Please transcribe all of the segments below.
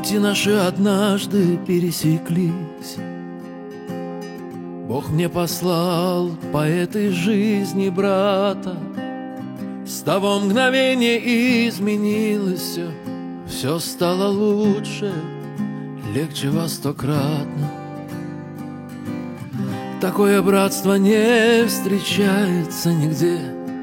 Пути наши однажды пересеклись. Бог мне послал по этой жизни брата. С того мгновения изменилось все. Все стало лучше, легче во 100-кратно. Такое братство не встречается нигде.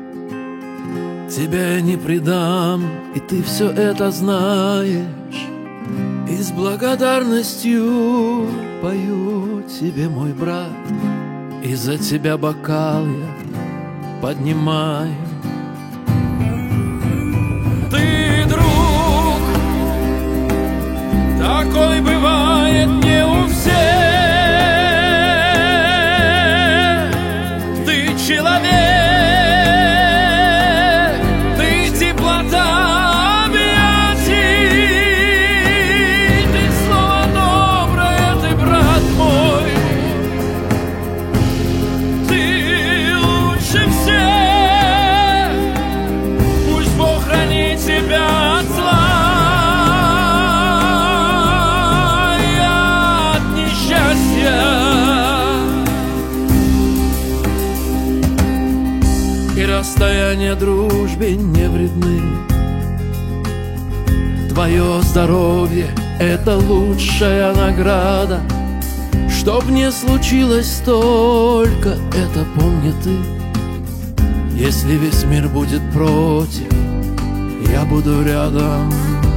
Тебя я не предам, и ты все это знаешь. И с благодарностью пою тебе, мой брат, и за тебя бокал я поднимаю. Ты друг, такой бывает не у всех. Ты человек, ты теплота объятий, ты слово доброе, ты брат мой. Ты лучше всех, пусть Бог хранит тебя от зла и от несчастья. И расстояния дружбе не вредны. Твое здоровье — это лучшая награда. Чтоб не случилось только, это помни ты. Если весь мир будет против, я буду рядом.